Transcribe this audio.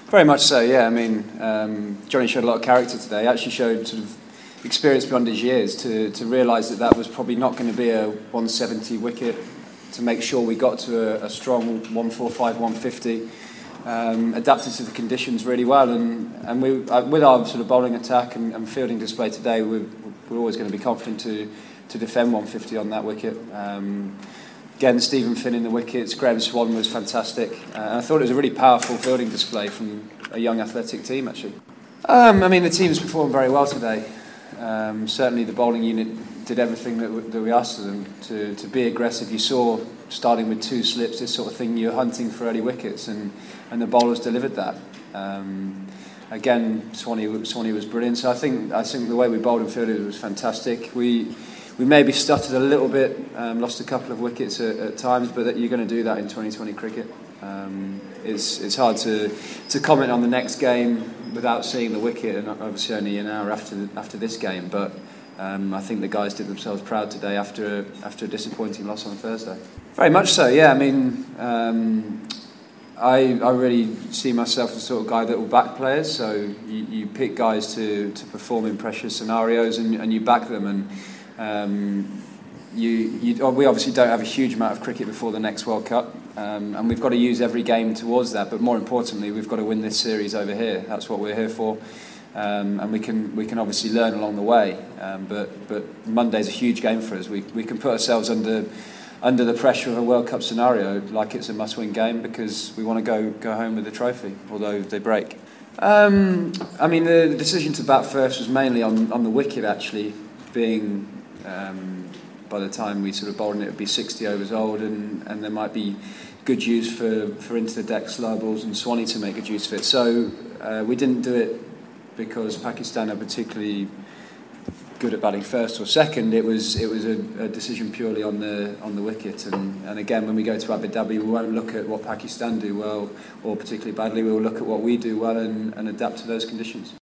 Very much so, yeah. I mean, Johnny showed a lot of character today. He actually showed sort of experience beyond his years to realise that was probably not going to be a 170 wicket, to make sure we got to a strong 145, 150. Adapted to the conditions really well, and we, with our sort of bowling attack and fielding display today, we're always going to be confident to defend 150 on that wicket. Again, Stephen Finn in the wickets, Graham Swan was fantastic. And I thought it was a really powerful fielding display from a young athletic team, actually. I mean, the team's performed very well today. Certainly the bowling unit did everything that we asked of them to be aggressive. You saw, starting with 2 slips, this sort of thing, you're hunting for early wickets, and the bowlers delivered that. Again, Swanee was brilliant. So I think the way we bowled and fielded was fantastic. We maybe stuttered a little bit, lost a couple of wickets at times, but you're going to do that in 2020 cricket. It's hard to comment on the next game without seeing the wicket, and obviously only an hour after this game. But I think the guys did themselves proud today after a disappointing loss on Thursday. Very much so, yeah. I mean, I really see myself as the sort of guy that will back players. So you pick guys to perform in pressure scenarios, and you back them. And we obviously don't have a huge amount of cricket before the next World Cup, and we've got to use every game towards that. But more importantly, we've got to win this series over here. That's what we're here for, and we can obviously learn along the way. But Monday's a huge game for us. We can put ourselves under the pressure of a World Cup scenario like it's a must-win game, because we want to go home with the trophy, although they break. I mean, the decision to bat first was mainly on the wicket, actually, being by the time we sort of bowled it would be 60 overs old, and there might be good use for into the deck slow balls and Swanee to make good use of it. So we didn't do it because Pakistan are particularly good at batting first or second. It was a decision purely on the wicket, and again, when we go to Abu Dhabi, we won't look at what Pakistan do well or particularly badly. We'll look at what we do well and adapt to those conditions.